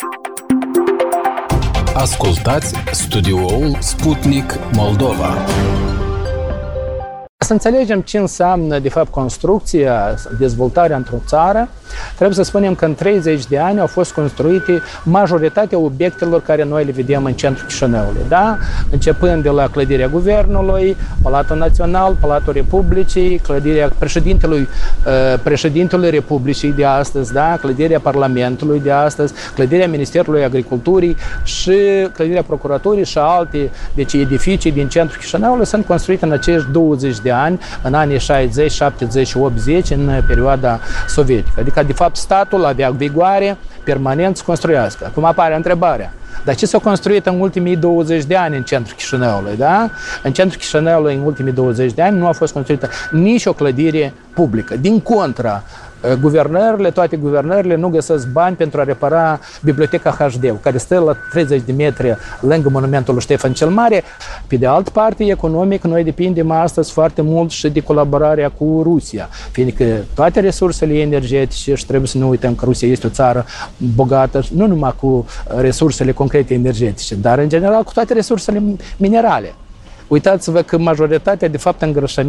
Ascultați studioul Sputnik Moldova. Să înțelegem ce înseamnă, de fapt, construcția, dezvoltarea într-o țară, trebuie să spunem că în 30 de ani au fost construite majoritatea obiectelor care noi le vedem în centrul Chișinăului, da? Începând de la clădirea Guvernului, Palatul Național, Palatul Republicii, clădirea președintelui Republicii de astăzi, da? Clădirea Parlamentului de astăzi, clădirea Ministerului Agriculturii și clădirea Procuraturii și alte edificii din centrul Chișinăului sunt construite în acești 20 de ani, în anii 60, 70, 80, în perioada sovietică. Adică, de fapt, statul avea vigoare permanent să construiască. Acum apare întrebarea. Dar ce s-a construit în ultimii 20 de ani în centrul Chișinăului, da? În centrul Chișinăului, în ultimii 20 de ani, nu a fost construită nici o clădire publică. Din contra, toate guvernările nu găsesc bani pentru a repara Biblioteca HD, care stă la 30 de metri lângă monumentul lui Ștefan cel Mare. Pe de altă parte, economic, noi depindem astăzi foarte mult și de colaborarea cu Rusia, fiindcă toate resursele energetice, și trebuie să nu uităm că Rusia este o țară bogată, nu numai cu resursele concrete energetice, dar în general cu toate resursele minerale. Uitați-vă că majoritatea, de fapt,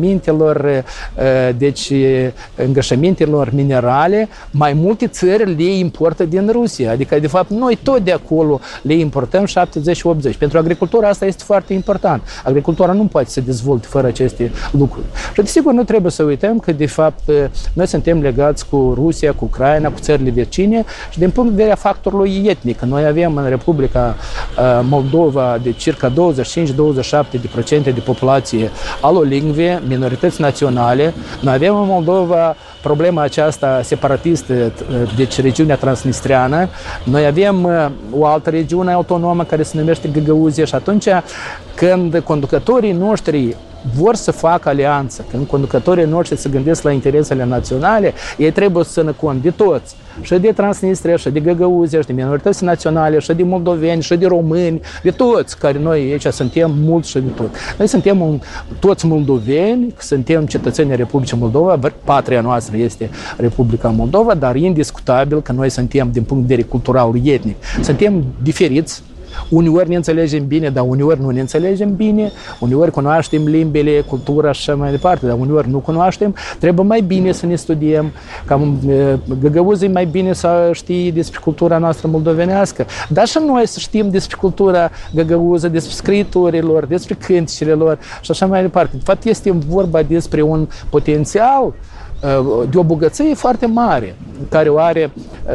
îngrășămintelor minerale, mai multe țări le importă din Rusia. Adică, de fapt, noi tot de acolo le importăm 70-80. Pentru agricultura asta este foarte important. Agricultura nu poate să dezvolte fără aceste lucruri. Și, desigur, nu trebuie să uităm că, de fapt, noi suntem legați cu Rusia, cu Ucraina, cu țările vecine și din punct de vedere a factorului etnic. Noi avem în Republica Moldova de circa 25-27% de populație alolingve, minorități naționale. Noi avem în Moldova problema aceasta separatistă, deci regiunea transnistreană. Noi avem o altă regiune autonomă care se numește Găgăuzia și atunci când conducătorii noștri vor să facă alianță, când conducătorii noștri se gândesc la interesele naționale, ei trebuie să țină cont de toți, și de Transnistria, și de Găgăuzia, și de minorități naționale, și de moldoveni, și de români, de toți, care noi aici suntem mulți și de tot. Noi suntem toți moldoveni, suntem cetățenii Republicii Moldova, patria noastră este Republica Moldova, dar indiscutabil că noi suntem, din punct de vedere cultural, etnic, suntem diferiți. Uneori ne înțelegem bine, dar uneori nu ne înțelegem bine, uneori cunoaștem limbile, cultura și așa mai departe, dar uneori nu cunoaștem. Trebuie mai bine să ne studiem, cam găgăuzii mai bine să știe despre cultura noastră moldovenească, dar și noi să știm despre cultura găgăuză, despre scriiturilor, despre cânticile lor și așa mai departe. De fapt, este vorba despre un potențial de o bogăție foarte mare, care o are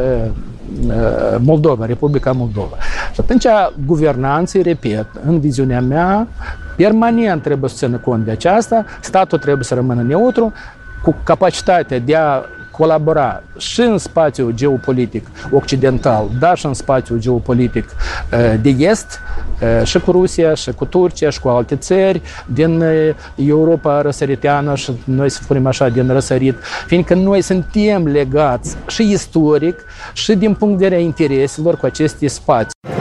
Moldova, Republica Moldova. Și atunci guvernanții, repet, în viziunea mea, permanent trebuie să țină cont de aceasta, statul trebuie să rămână neutru, cu capacitatea de a colabora și în spațiul geopolitic occidental, dar și în spațiul geopolitic de est, și cu Rusia, și cu Turcia, și cu alte țări din Europa răsăriteană și noi să spunem așa, din răsărit, fiindcă noi suntem legați și istoric și din punct de vedere a intereselor cu aceste spații.